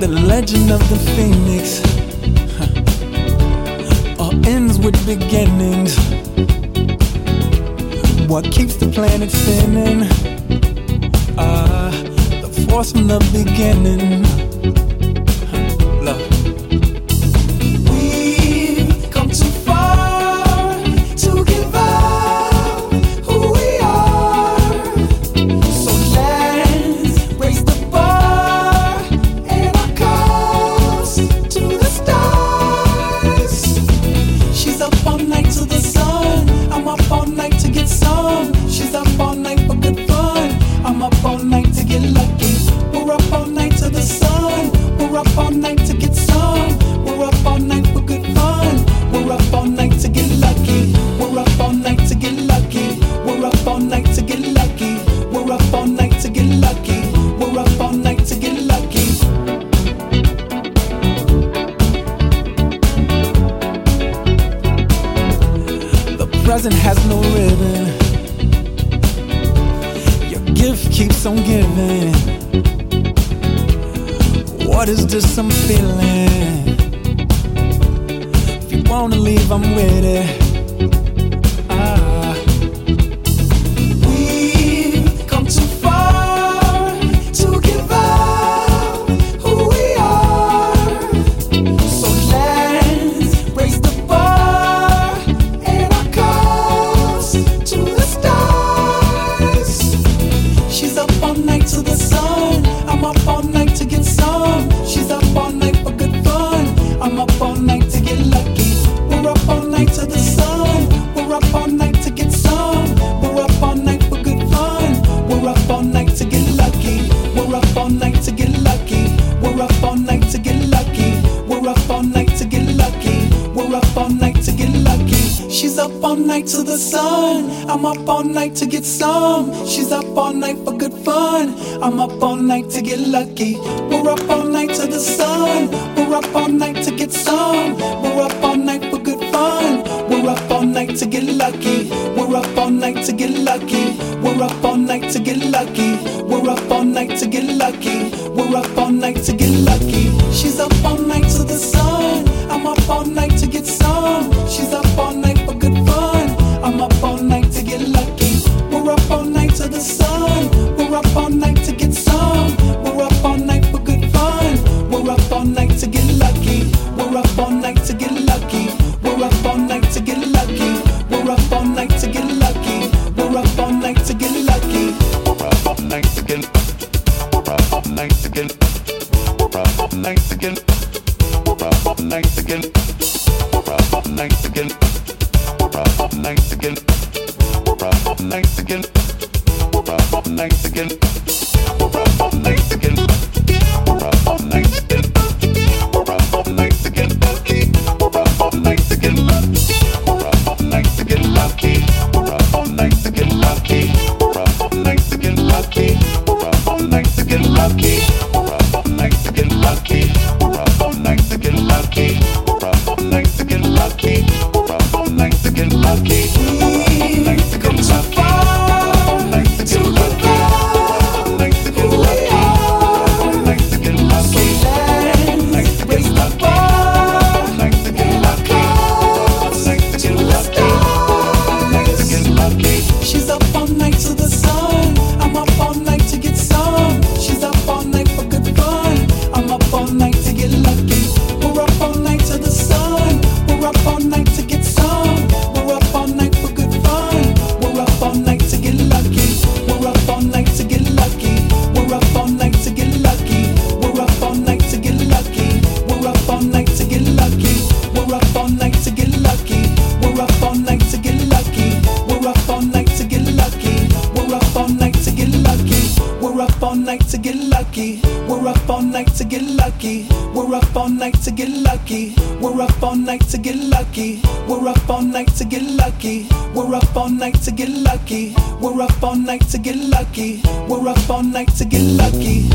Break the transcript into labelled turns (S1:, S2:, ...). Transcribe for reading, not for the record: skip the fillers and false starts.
S1: The legend of the phoenix all ends with beginnings. What keeps the planet spinning? The force from the beginning. Love. We've come too far to give up who we are. So let's raise the bar and our cups to the stars. She's up all night to the sun. I'm up all night to get some. She's up all night for good fun. I'm up all night to get lucky. We're up all night to the sun. We're up all night to get some. We're up all night for good fun. We're up all night to get lucky. We're up all night to get lucky. We're up all night to get lucky. We're up all night to get lucky. We're up all night to get lucky. The present has no ribbon. Your gift keeps on giving. What is this I'm feeling? If you wanna leave, I'm with it. We've come too far to give up who we are. So let's raise the bar and our cups to the stars. She's up all night to the sun. I'm up all night to get some. She's up all night for good fun. I'm up all night to get lucky. We're up all night to the sun. We're up all night to get some. We're up all night for good fun. We're up all night to get lucky. We're up all night to get lucky. We're up all night to get lucky. We're up all night to get lucky. We're up all night to get lucky. She's up all night to the sun. I'm up all night to get some. She's up all night for good fun. I'm up all night to get lucky. We're up all night to the sun. We're up all night to get some. We're up all night for good fun. We're up all night to get lucky. We're up all night to get lucky. We're up all night to get lucky. We're up all night to get lucky. We're up all night to get lucky. She's up all night to the sun. I'm up all night to get some. She's up all night for good fun. I'm up all night to get lucky. We're up all night to the sun. We're up all night to get some. We're up all night for good fun. We're up all night to get lucky. We're up all night to get lucky. We're up all night to get lucky. We're up all night to get lucky. We're up all night to get lucky.
S2: We're up all night to get. We're up all night to get. We're up all night to get. We're up all night to get. We're up all night to get. We're up all night to get. We're up all night to get. We're up all night to get. We're up all night to get. We're up all night to get. We're up all night to get. We're up all night to get. We're up all night to get lucky. We're up all night to get lucky. We're up all night to get lucky. We're up all night to get lucky. We're up all night to get lucky. We're up all night to get lucky. We're up all night to get lucky. We're up all night to get lucky. We've come too far to give up who we are. So let's raise the bar and our cups to the stars. She's up all night to the sun. I'm up all night to get some. She's up all night for good fun. I'm up all night to get lucky. We're up all night to the sun. We're up all night to get some. We're up all night for good fun. We're up all night to get lucky. We're up all night to get lucky. We're up all night to get lucky. We're up all night to get lucky. We're up all night to get lucky. We're up all night to get lucky. We're up all night to get lucky. We're up all night to get lucky. We're up all night to get lucky. We're up all night to get lucky. We're up all night to get lucky. We're up all night to get lucky. We're up all night to get lucky. We're up all night to get lucky. We're up all night to get lucky. We're up all night to get lucky. We're up all night to get lucky.